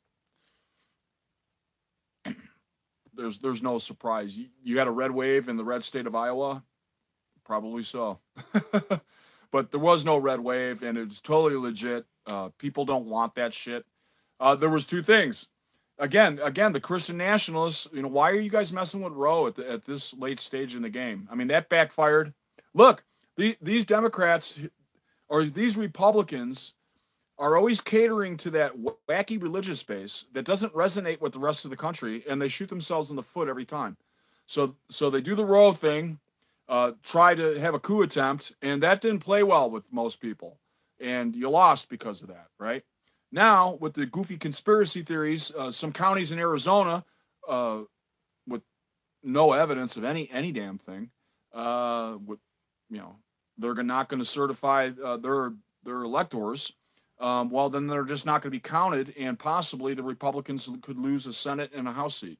Speaker 1: there's no surprise. You had a red wave in the red state of Iowa, probably so. But there was no red wave, and it's totally legit. People don't want that shit. There was two things. Again, the Christian nationalists. Why are you guys messing with Roe at this late stage in the game? I mean, that backfired. Look, these Democrats or these Republicans are always catering to that wacky religious base that doesn't resonate with the rest of the country, and they shoot themselves in the foot every time. So they do the Roe thing, try to have a coup attempt, and that didn't play well with most people, and you lost because of that, right? Now, with the goofy conspiracy theories, some counties in Arizona, with no evidence of any damn thing, they're not going to certify their electors. Well, then they're just not going to be counted, and possibly the Republicans could lose a Senate and a House seat.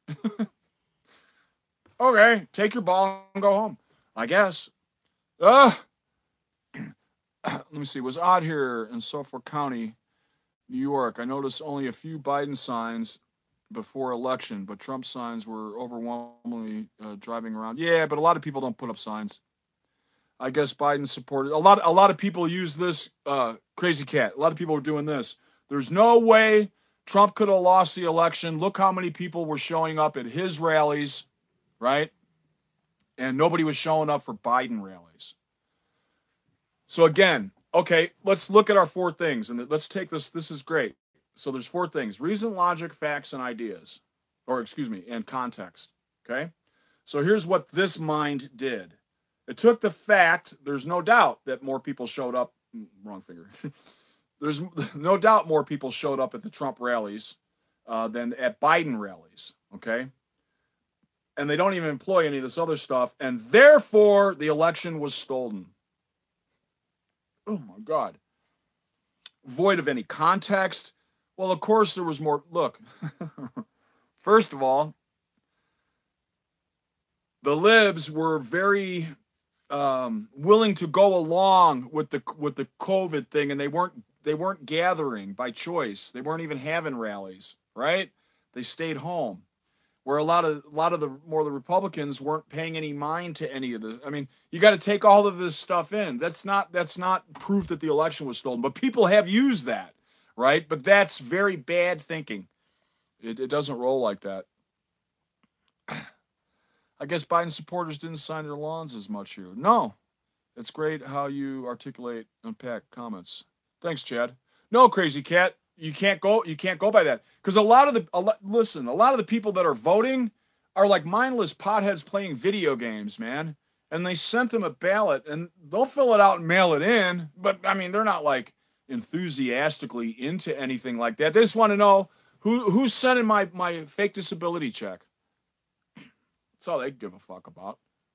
Speaker 1: Okay, take your ball and go home, I guess. Let me see. It was odd here in Suffolk County, New York. I noticed only a few Biden signs before election, but Trump signs were overwhelmingly driving around. Yeah, but a lot of people don't put up signs. I guess Biden supported a lot of people use this crazy cat. A lot of people are doing this. There's no way Trump could have lost the election. Look how many people were showing up at his rallies, right? And nobody was showing up for Biden rallies. So again, okay, let's look at our four things and let's take this. This is great. So there's four things: reason, logic, facts, and ideas, and context. Okay. So here's what this mind did. It took the fact, there's no doubt that more people showed up, wrong finger. There's no doubt more people showed up at the Trump rallies than at Biden rallies, okay? And they don't even employ any of this other stuff, and therefore the election was stolen. Oh my God. Void of any context. Well, of course there was more. Look, first of all, the libs were very willing to go along with the COVID thing, and they weren't gathering by choice. They weren't even having rallies, right? They stayed home. Where a lot of the Republicans weren't paying any mind to any of this. I mean, you got to take all of this stuff in. That's not proof that the election was stolen, but people have used that, right? But that's very bad thinking. It doesn't roll like that. I guess Biden supporters didn't sign their lawns as much here. No, it's great how you articulate, unpack comments. Thanks, Chad. No, crazy cat. You can't go by that, because a lot of the people that are voting are like mindless potheads playing video games, man. And they sent them a ballot, and they'll fill it out and mail it in. But I mean, they're not like enthusiastically into anything like that. They just want to know who's sending my fake disability check. That's all they give a fuck about.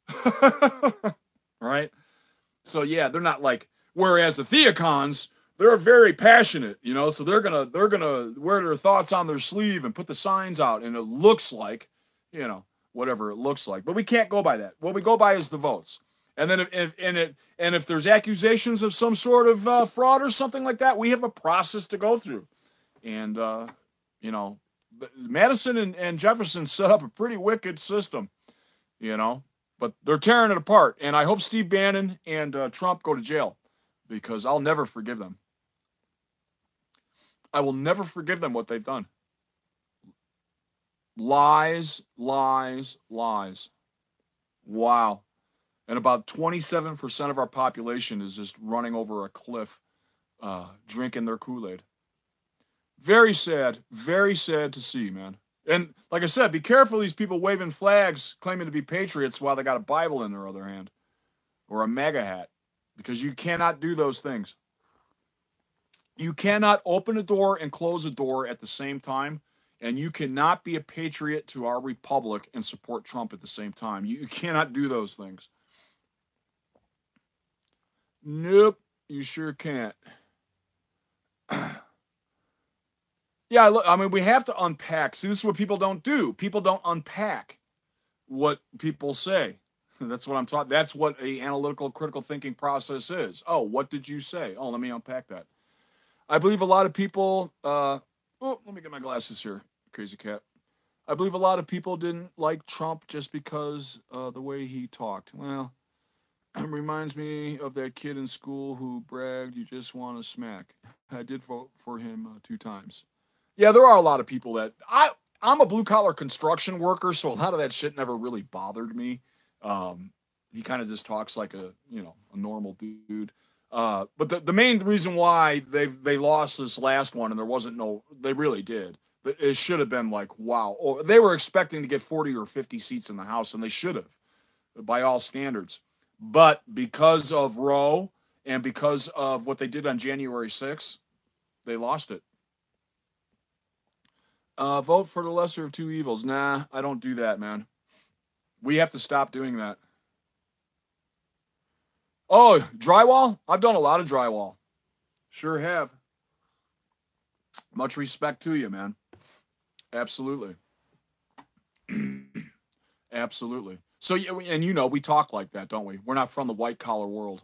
Speaker 1: Right? So yeah, they're not like, whereas the theocons, they're very passionate, so they're gonna wear their thoughts on their sleeve and put the signs out, and it looks like, whatever it looks like. But we can't go by that. What we go by is the votes. And then if there's accusations of some sort of fraud or something like that, we have a process to go through. And Madison and Jefferson set up a pretty wicked system, but they're tearing it apart. And I hope Steve Bannon and Trump go to jail, because I'll never forgive them. I will never forgive them what they've done. Lies, lies, lies. Wow. And about 27% of our population is just running over a cliff, drinking their Kool-Aid. Very sad to see, man. And like I said, be careful these people waving flags claiming to be patriots while they got a Bible in their other hand or a MAGA hat, because you cannot do those things. You cannot open a door and close a door at the same time And you cannot be a patriot to our republic and support Trump at the same time. You cannot do those things. Nope, you sure can't. Yeah, look, I mean, we have to unpack. See, this is what people don't do. People don't unpack what people say. That's what I'm taught. That's what a analytical, critical thinking process is. Oh, what did you say? Oh, let me unpack that. I believe a lot of people. Let me get my glasses here, crazy cat. I believe a lot of people didn't like Trump just because the way he talked. Well, it reminds me of that kid in school who bragged, "You just want to smack." I did vote for him 2 times. Yeah, there are a lot of people that I'm a blue collar construction worker, so a lot of that shit never really bothered me. Um, he kind of just talks like a normal dude. But the main reason why they lost this last one and there wasn't they really did. But it should have been like, wow. Or they were expecting to get 40 or 50 seats in the House, and they should have, by all standards. But because of Roe and because of what they did on January 6th, they lost it. Vote for the lesser of two evils. Nah, I don't do that, man. We have to stop doing that. Oh, drywall? I've done a lot of drywall. Sure have. Much respect to you, man. Absolutely. Absolutely. So, and we talk like that, don't we? We're not from the white collar world.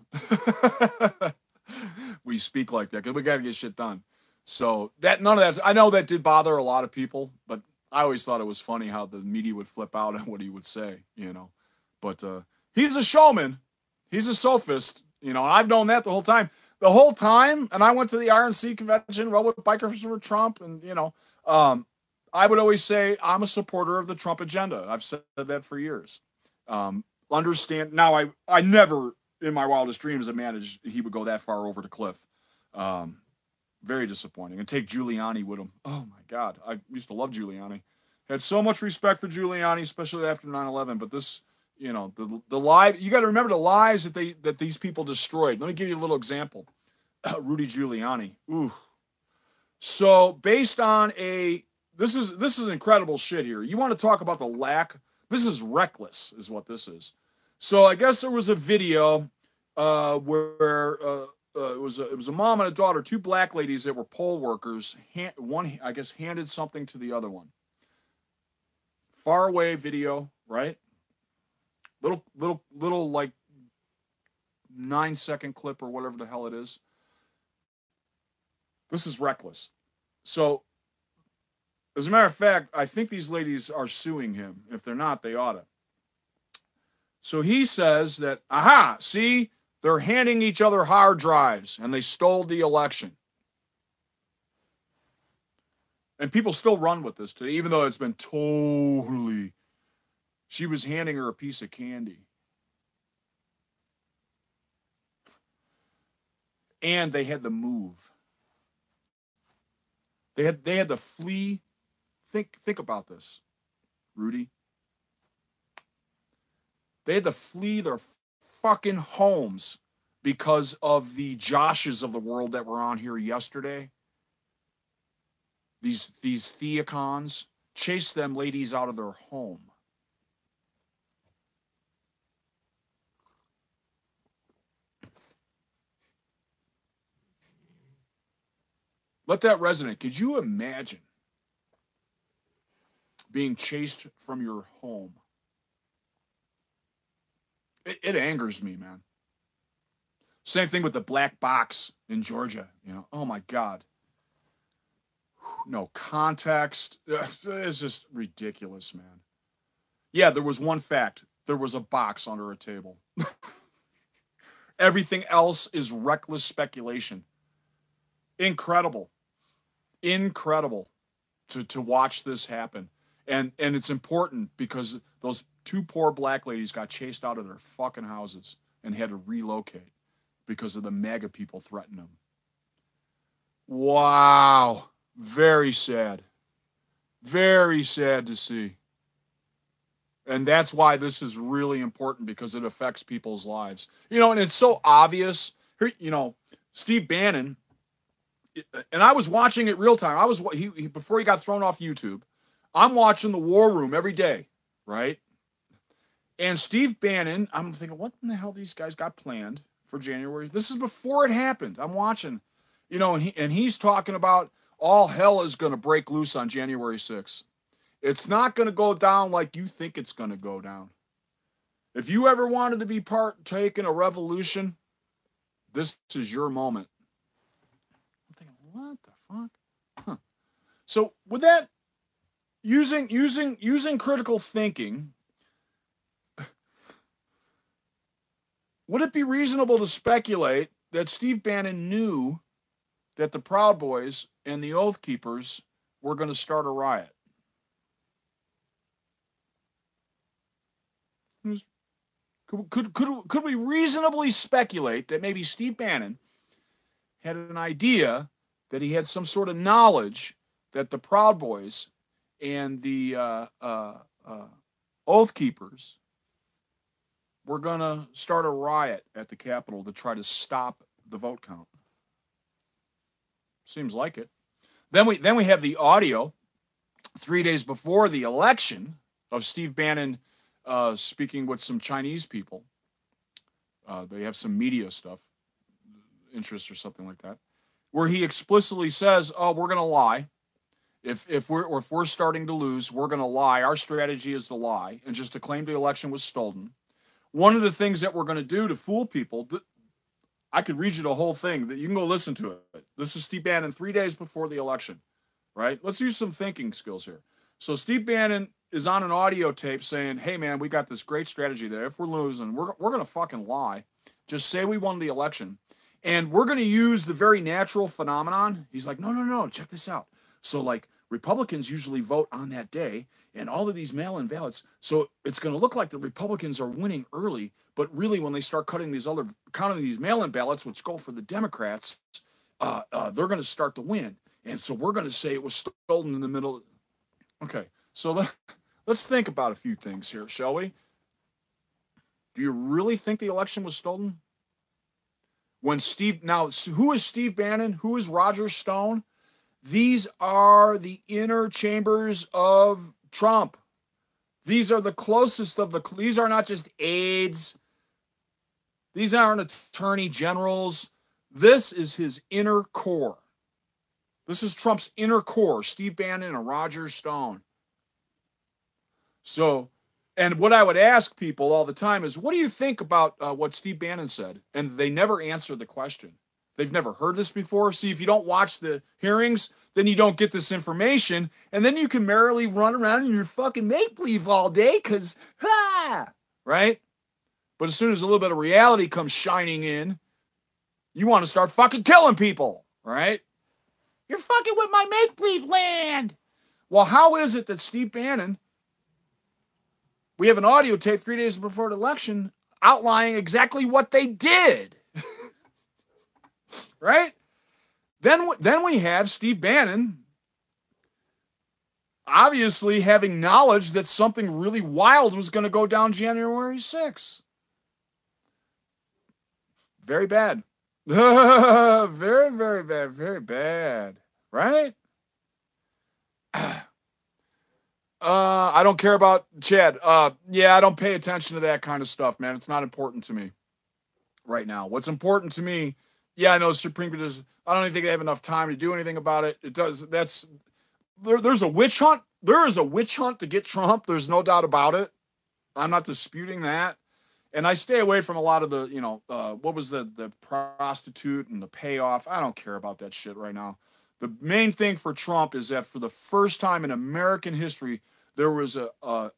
Speaker 1: We speak like that because we got to get shit done. So none of that. I know that did bother a lot of people, but I always thought it was funny how the media would flip out on what he would say. But he's a showman. He's a sophist. And I've known that the whole time. The whole time, and I went to the RNC convention, rode with bikers for Trump, and I would always say I'm a supporter of the Trump agenda. I've said that for years. Understand now. I never in my wildest dreams imagined he would go that far over the cliff. Very disappointing. And take Giuliani with him. Oh my God, I used to love Giuliani. Had so much respect for Giuliani, especially after 9/11. But this, the live. You got to remember the lives that these people destroyed. Let me give you a little example. Rudy Giuliani. Ooh. So based on this is incredible shit here. You want to talk about the lack? This is reckless, is what this is. So I guess there was a video where it was a mom and a daughter, two black ladies that were poll workers. One, I guess, handed something to the other one. Far away video, right? Little like 9-second clip or whatever the hell it is. This is reckless. So, as a matter of fact, I think these ladies are suing him. If they're not, they ought to. So he says that, aha, see, they're handing each other hard drives and they stole the election. And people still run with this today, even though it's been totally. She was handing her a piece of candy. And they had to move. They had to flee. Think about this, Rudy. They had to flee their fucking homes because of the Joshes of the world that were on here yesterday. These theocons chased them ladies out of their home. Let that resonate. Could you imagine being chased from your home? It angers me, man. Same thing with the black box in Georgia. Oh my God. No context. It's just ridiculous, man. Yeah, there was one fact. There was a box under a table. Everything else is reckless speculation. Incredible to watch this happen. And it's important because those two poor black ladies got chased out of their fucking houses and had to relocate because of the MAGA people threatening them. Wow. Very sad. Very sad to see. And that's why this is really important, because it affects people's lives. And it's so obvious. Steve Bannon and I was watching it real time. Before he got thrown off YouTube. I'm watching the War Room every day, right? And Steve Bannon, I'm thinking, what in the hell these guys got planned for January? This is before it happened. I'm watching, and he's talking about all hell is going to break loose on January 6th. It's not going to go down like you think it's going to go down. If you ever wanted to be partake in a revolution, this is your moment. I'm thinking, what the fuck? Huh. So with that, using critical thinking, would it be reasonable to speculate that Steve Bannon knew that the Proud Boys and the Oath Keepers were going to start a riot? Could we reasonably speculate that maybe Steve Bannon had an idea that he had some sort of knowledge that the Proud Boys and the Oath Keepers were going to start a riot at the Capitol to try to stop the vote count? Seems like it. Then we have the audio 3 days before the election of Steve Bannon speaking with some Chinese people. They have some media stuff, interest or something like that, where he explicitly says, "Oh, we're going to lie. If we're starting to lose, we're going to lie. Our strategy is to lie and just to claim the election was stolen. One of the things that we're going to do to fool people." I could read you the whole thing. That you can go listen to it. This is Steve Bannon 3 days before the election, right? Let's use some thinking skills here. So Steve Bannon is on an audio tape saying, "Hey man, we got this great strategy there. If we're losing, we're going to fucking lie. Just say we won the election, and we're going to use the very natural phenomenon." He's like, "No, check this out. So like Republicans usually vote on that day, and all of these mail-in ballots. So it's going to look like the Republicans are winning early, but really when they start counting these mail-in ballots, which go for the Democrats, they're going to start to win. And so we're going to say it was stolen in the middle." Okay, so let's think about a few things here, shall we? Do you really think the election was stolen? Who is Steve Bannon? Who is Roger Stone? These are the inner chambers of Trump. These are the closest these are not just aides. These aren't attorney generals. This is his inner core. This is Trump's inner core, Steve Bannon and Roger Stone. So, and what I would ask people all the time is, what do you think about what Steve Bannon said? And they never answer the question. They've never heard this before. See, if you don't watch the hearings, then you don't get this information. And then you can merrily run around in your fucking make-believe all day because, right? But as soon as a little bit of reality comes shining in, you want to start fucking killing people, right? You're fucking with my make-believe land. Well, how is it that Steve Bannon, we have an audio tape 3 days before the election outlining exactly what they did, right? Then we have Steve Bannon obviously having knowledge that something really wild was going to go down January 6th. Very bad. Very, very bad. Very bad. Right? I don't care about Chad. Yeah, I don't pay attention to that kind of stuff, man. It's not important to me right now. What's important to me, yeah, I know Supreme Court does. I don't even think they have enough time to do anything about it. It does. There's a witch hunt. There is a witch hunt to get Trump. There's no doubt about it. I'm not disputing that. And I stay away from a lot of the, what was the prostitute and the payoff. I don't care about that shit right now. The main thing for Trump is that for the first time in American history, there was a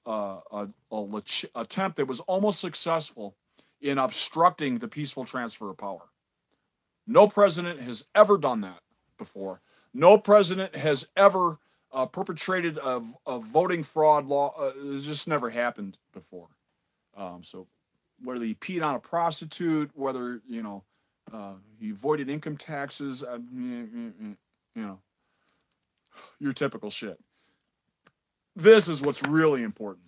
Speaker 1: attempt that was almost successful in obstructing the peaceful transfer of power. No president has ever done that before. No president has ever perpetrated a voting fraud law. It's just never happened before. So whether he peed on a prostitute, whether, he avoided income taxes, your typical shit. This is what's really important,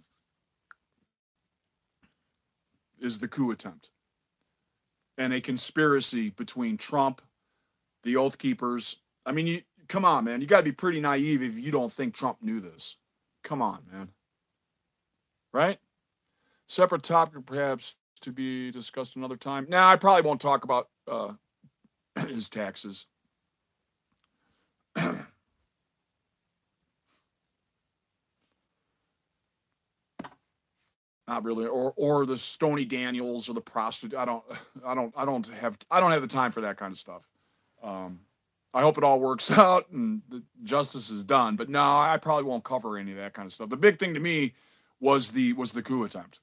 Speaker 1: is the coup attempt and a conspiracy between Trump, the Oath Keepers, I mean, come on, man. You got to be pretty naive if you don't think Trump knew this. Come on, man. Right? Separate topic, perhaps, to be discussed another time. Now, I probably won't talk about his taxes. Not really, or the Stormy Daniels or the prostitute. I don't have the time for that kind of stuff. I hope it all works out and the justice is done. But no, I probably won't cover any of that kind of stuff. The big thing to me was the coup attempt,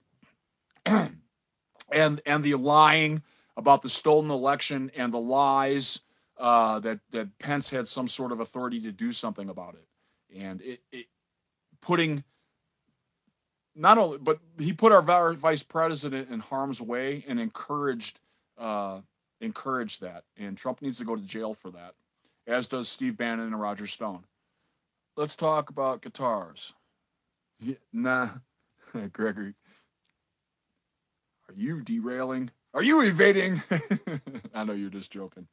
Speaker 1: and the lying about the stolen election and the lies that Pence had some sort of authority to do something about it, and it putting not only, but he put our vice president in harm's way and encouraged that. And Trump needs to go to jail for that, as does Steve Bannon and Roger Stone. Let's talk about guitars. Nah, Gregory, are you derailing? Are you evading? I know you're just joking.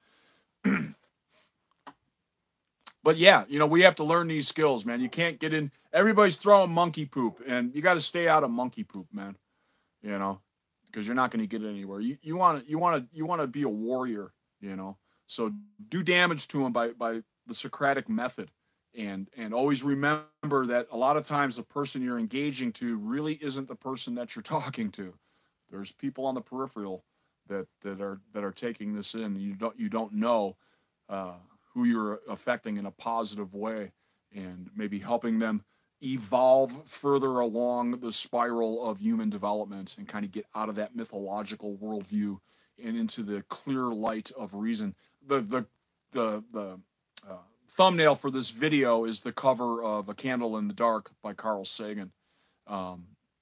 Speaker 1: But yeah, we have to learn these skills, man. You can't get in. Everybody's throwing monkey poop, and you got to stay out of monkey poop, man. Because you're not going to get anywhere. You want to be a warrior, So do damage to them by the Socratic method, and always remember that a lot of times the person you're engaging to really isn't the person that you're talking to. There's people on the peripheral that are taking this in. You don't know who you're affecting in a positive way, and maybe helping them evolve further along the spiral of human development and kind of get out of that mythological worldview and into the clear light of reason. The thumbnail for this video is the cover of A Candle in the Dark by Carl Sagan, a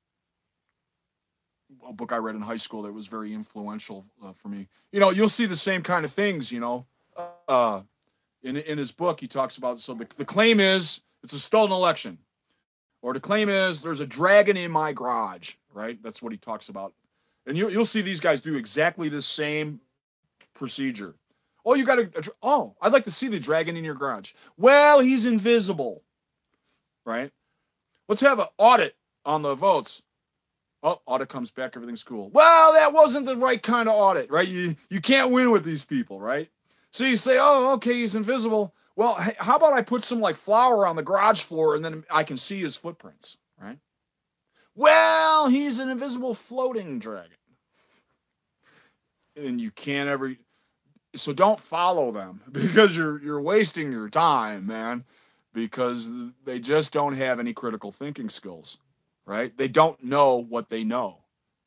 Speaker 1: book I read in high school that was very influential for me. You'll see the same kind of things, in his book. He talks about, so the claim is it's a stolen election, or the claim is there's a dragon in my garage, right? That's what he talks about. And you'll see these guys do exactly the same procedure. Oh, I'd like to see the dragon in your garage. Well, he's invisible, right? Let's have an audit on the votes. Oh, audit comes back, everything's cool. Well, that wasn't the right kind of audit, right? You can't win with these people, right? So you say, oh, okay, he's invisible. Well, hey, how about I put some flour on the garage floor and then I can see his footprints, right? Well, he's an invisible floating dragon. And you can't ever, so don't follow them, because you're wasting your time, man, because they just don't have any critical thinking skills, right? They don't know what they know.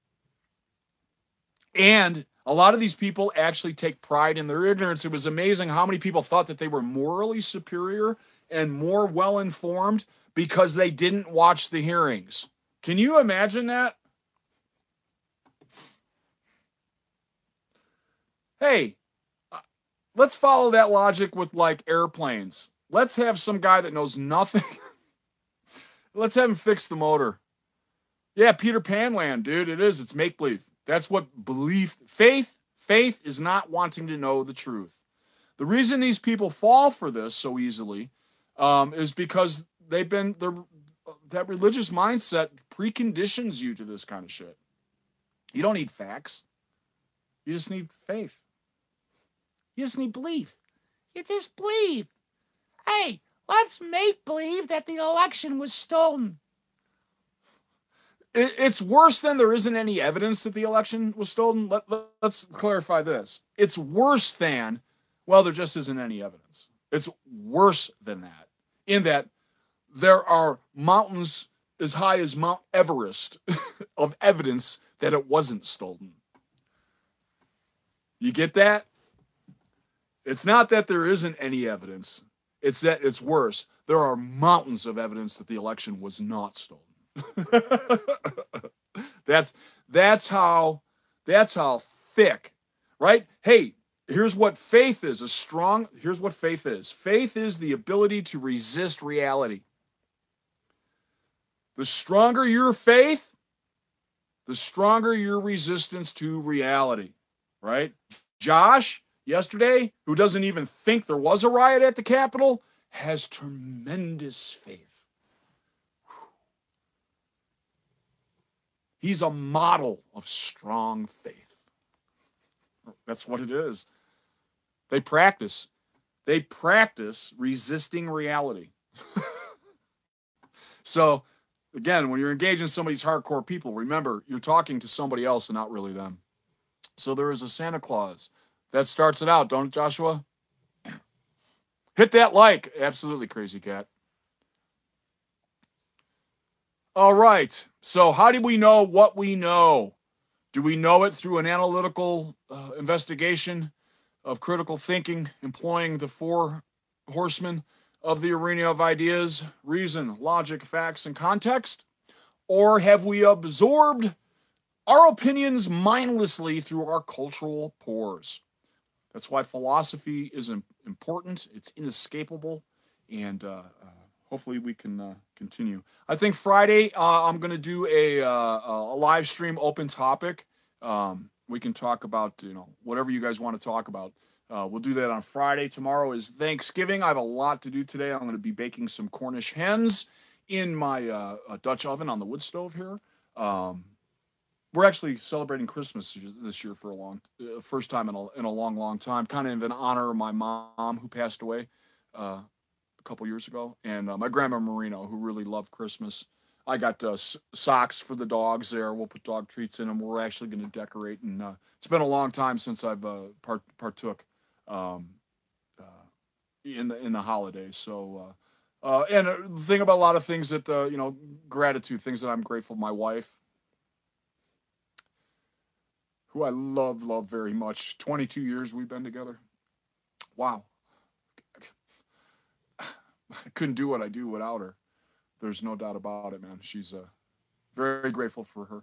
Speaker 1: And a lot of these people actually take pride in their ignorance. It was amazing how many people thought that they were morally superior and more well-informed because they didn't watch the hearings. Can you imagine that? Hey, let's follow that logic with airplanes. Let's have some guy that knows nothing. Let's have him fix the motor. Yeah, Peter Pan land, dude. It is. It's make-believe. That's what faith is not wanting to know the truth. The reason these people fall for this so easily is because that religious mindset preconditions you to this kind of shit. You don't need facts. You just need faith. You just need belief. You just believe. Hey, let's make believe that the election was stolen. It's worse than there isn't any evidence that the election was stolen. Let's clarify this. It's worse than, well, there just isn't any evidence. It's worse than that, in that there are mountains as high as Mount Everest of evidence that it wasn't stolen. You get that? It's not that there isn't any evidence. It's that it's worse. There are mountains of evidence that the election was not stolen. That's how thick, right? Hey, here's what faith is. Here's what faith is. Faith is the ability to resist reality. The stronger your faith, the stronger your resistance to reality, right? Josh, yesterday, who doesn't even think there was a riot at the Capitol, has tremendous faith. He's a model of strong faith. That's what it is. They practice resisting reality. So, again, when you're engaging some of these hardcore people, remember, you're talking to somebody else and not really them. So there is a Santa Claus. That starts it out, don't it, Joshua? Hit that like. Absolutely, Crazy Cat. All right. So how do we know what we know? Do we know it through an analytical investigation of critical thinking, employing the four horsemen of the arena of ideas, reason, logic, facts, and context? Or have we absorbed our opinions mindlessly through our cultural pores? That's why philosophy is important. It's inescapable. And hopefully we can continue. I think Friday I'm going to do a live stream open topic. We can talk about, whatever you guys want to talk about. We'll do that on Friday. Tomorrow is Thanksgiving. I have a lot to do today. I'm going to be baking some Cornish hens in my Dutch oven on the wood stove here. We're actually celebrating Christmas this year for first time in a long time, kind of in honor of my mom who passed away a couple years ago, and my grandma Marino, who really loved Christmas. I got socks for the dogs there. We'll put dog treats in them. We're actually going to decorate, and it's been a long time since I've partook in the holidays. So, and the thing about a lot of things that gratitude, things that I'm grateful. My wife, who I love very much. 22 years we've been together. Wow. I couldn't do what I do without her. There's no doubt about it, man. She's very grateful for her.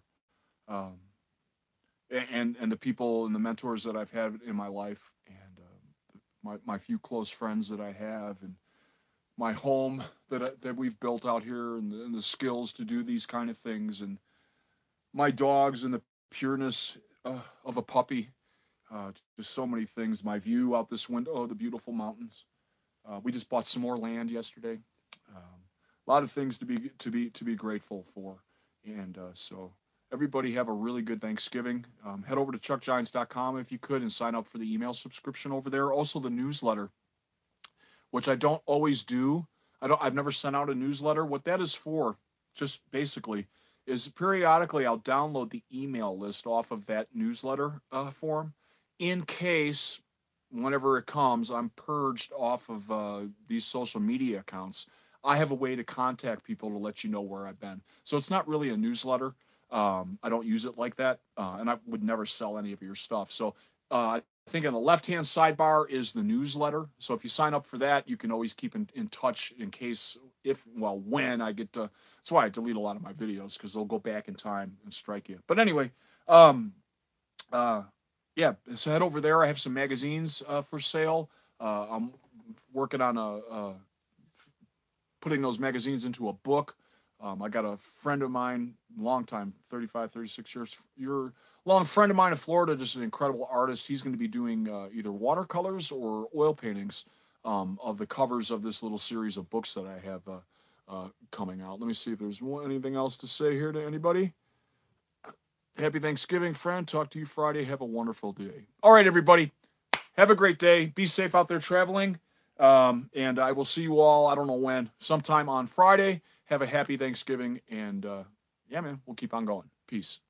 Speaker 1: And the people and the mentors that I've had in my life, and my few close friends that I have, and my home that we've built out here, and the skills to do these kind of things, and my dogs and the pureness of a puppy. Just so many things. My view out this window, the beautiful mountains. We just bought some more land yesterday. A lot of things to be grateful for, and so everybody have a really good Thanksgiving. Head over to chuckgiants.com if you could and sign up for the email subscription over there. Also the newsletter, which I don't always do. I've never sent out a newsletter. What that is for, just basically, is periodically I'll download the email list off of that newsletter form in case whenever it comes, I'm purged off of these social media accounts. I have a way to contact people to let you know where I've been. So it's not really a newsletter. I don't use it like that, and I would never sell any of your stuff. So I think on the left-hand sidebar is the newsletter. So if you sign up for that, you can always keep in touch in case when I get to. That's why I delete a lot of my videos, because they'll go back in time and strike you. But anyway, yeah, so head over there. I have some magazines for sale. I'm working on putting those magazines into a book. I got a friend of mine, long time, 35, 36 years, long friend of mine in Florida, just an incredible artist. He's going to be doing either watercolors or oil paintings of the covers of this little series of books that I have coming out. Let me see if there's anything else to say here to anybody. Happy Thanksgiving, friend. Talk to you Friday. Have a wonderful day. All right, everybody. Have a great day. Be safe out there traveling. And I will see you all, I don't know when, sometime on Friday. Have a happy Thanksgiving. And, yeah, man, we'll keep on going. Peace.